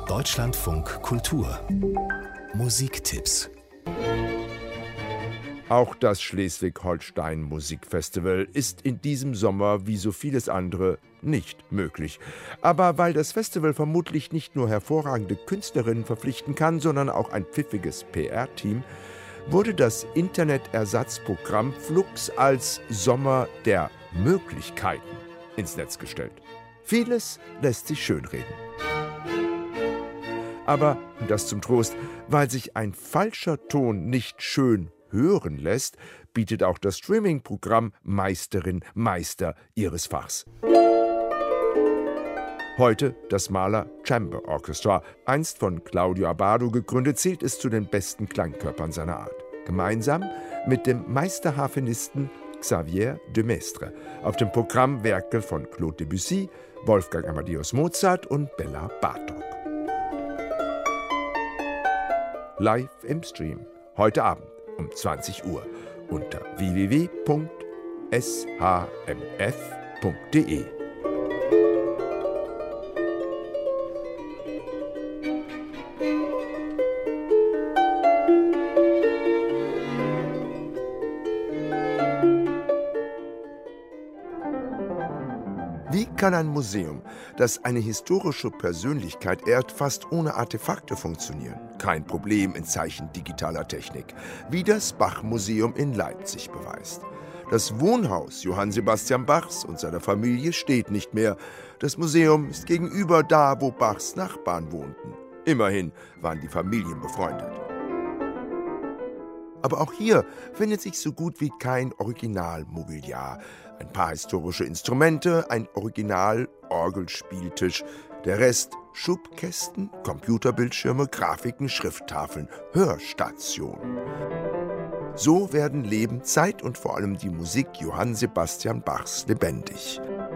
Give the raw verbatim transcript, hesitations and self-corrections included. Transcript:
Deutschlandfunk Kultur Musiktipps. Auch das Schleswig-Holstein Musikfestival ist in diesem Sommer wie so vieles andere nicht möglich. Aber weil das Festival vermutlich nicht nur hervorragende Künstlerinnen verpflichten kann, sondern auch ein pfiffiges P R-Team, wurde das Internetersatzprogramm Flux als Sommer der Möglichkeiten ins Netz gestellt. Vieles lässt sich schönreden. Aber, das zum Trost, weil sich ein falscher Ton nicht schön hören lässt, bietet auch das Streaming-Programm Meisterin, Meister ihres Fachs. Heute das Mahler Chamber Orchestra. Einst von Claudio Abbado gegründet, zählt es zu den besten Klangkörpern seiner Art. Gemeinsam mit dem Meisterharfenisten Xavier de Maistre. Auf dem Programm Werke von Claude Debussy, Wolfgang Amadeus Mozart und Bella Bartok. Live im Stream. Heute Abend um zwanzig Uhr unter w w w punkt s h m f punkt d e. Wie kann ein Museum, das eine historische Persönlichkeit ehrt, fast ohne Artefakte funktionieren? Kein Problem in Zeichen digitaler Technik, wie das Bach-Museum in Leipzig beweist. Das Wohnhaus Johann Sebastian Bachs und seiner Familie steht nicht mehr. Das Museum ist gegenüber da, wo Bachs Nachbarn wohnten. Immerhin waren die Familien befreundet. Aber auch hier findet sich so gut wie kein Originalmobiliar. Ein paar historische Instrumente, ein Original-Orgelspieltisch. Der Rest Schubkästen, Computerbildschirme, Grafiken, Schrifttafeln, Hörstationen. So werden Leben, Zeit und vor allem die Musik Johann Sebastian Bachs lebendig.